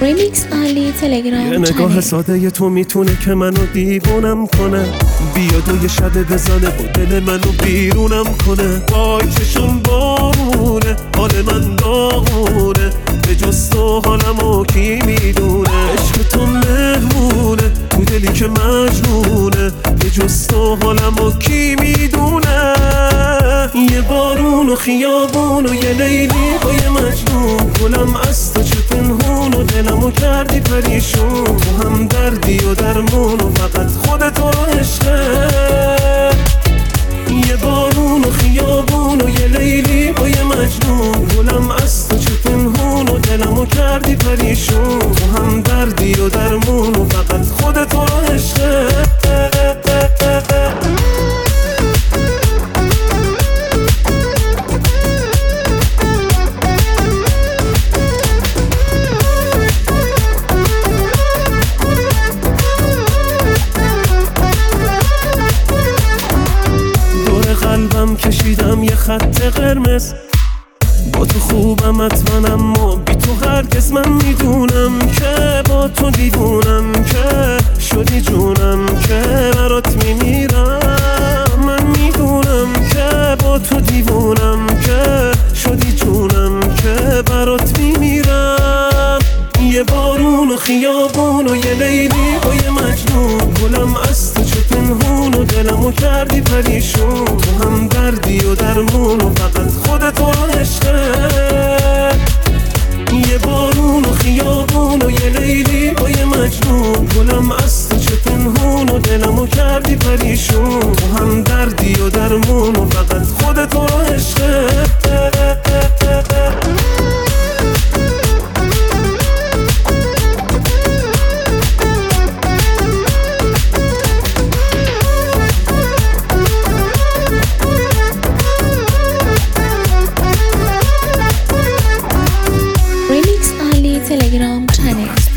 ریمیکس علی تلگرام یه نگاه ساده تو میتونه که منو دیوونم کنه، بیاد و یه شب بزنه و دل منو بیرونم کنه. وای چشم بارونه، حال من داغونه، به جز تو حالمو کی میدونه. عشق تو مهمونه، تو دلی که مجنونه، به جز تو حالمو کی میدونه. یه بارون و خیابون و یه لیلی و یه مجنون، گلم از تو چه پنهون و دلمو کردی پریشون. تو هم دردی و درمون و فقط خودت و عشقه. یه بارون و خیابون و یه لیلی و یه مجنون، گلم از تو چه پنهون و دلمو کردی پریشون. تو هم دردی و درمون و فقط خودت و عشقه. قلبم کشیدم یه خط قرمز، با تو خوبم حتما اما بی تو هرگز. من میدونم که با تو دیوونم، که شدی جونم، که برات میمیرم. من میدونم که با تو دیوونم، که شدی جونم، که برات میمیرم. یه بارون و خیابون و یه لیلی و یه مجنون، گلم از تو چه پنهون و دلمو کردی پریشون. تو هم دردی و درمون و فقط خودت و عشقه. یه بارون و خیابون و یه لیلی و یه مجنون، گلم از تو چه پنهون و دلمو کردی پریشون. تو هم دردی و درمون و فقط خودت و عشقه. ریمیکس علی تلگرام چنل.